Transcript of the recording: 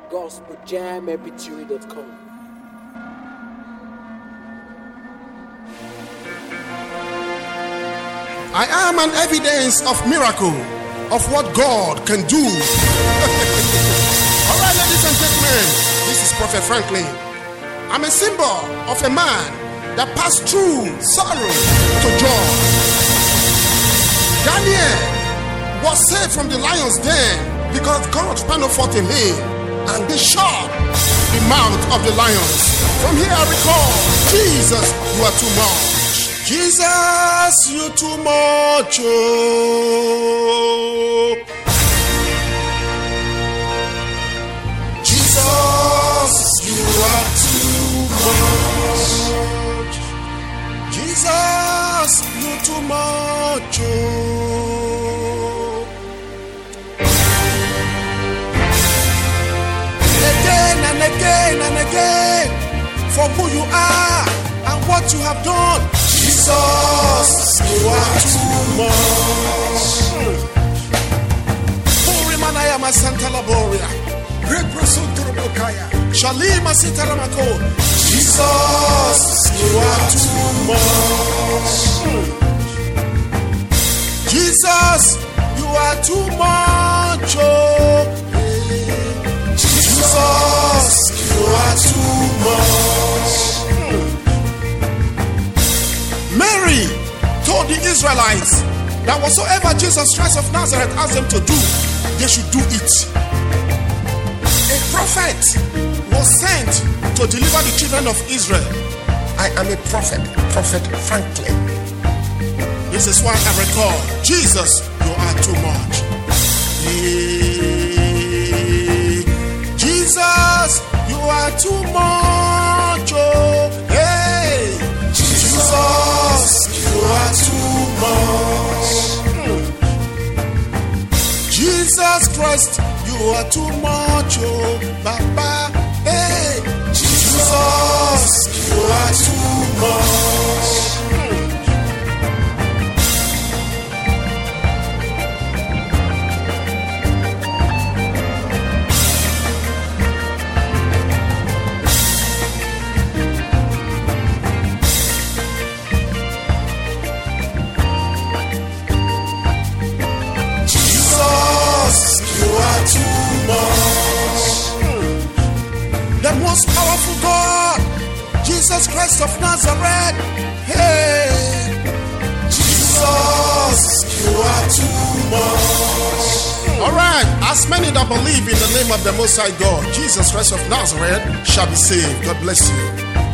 gospeljammpg.com. I am an evidence of miracle, of what God can do. All right, ladies and gentlemen, this is Prophet Franklin. I'm a symbol of a man that passed through sorrow to joy. Daniel was saved from the lion's den because God spanned forth in him, and they shut the mouth of the lions. From here I recall, Jesus, you are too much. Jesus, you too much. Oh. Jesus, you are too much. Jesus, you too much. Oh. Again and again and again, for who you are and what you have done. Jesus, you are too much. Purimanaya Masanta Laboria, Great Prosunturubokaya, Shalima Sitaramako. Jesus, you are too much. Jesus, you are too much. Oh. Jesus, you are too much. Mary told the Israelites that whatsoever Jesus Christ of Nazareth asked them to do, they should do it. A prophet was sent to deliver the children of Israel. I am a prophet, Prophet Franklin. This is why I recall, Jesus, you are too much. Hey, Jesus, you are too much. Oh, hey, Jesus, you are too much. Jesus Christ, you are too much. Oh, Baba, hey, Jesus, you are too much. The most powerful God, Jesus Christ of Nazareth. Hey, Jesus, you are too much. All right, as many that believe in the name of the Most High God, Jesus Christ of Nazareth, shall be saved. God bless you.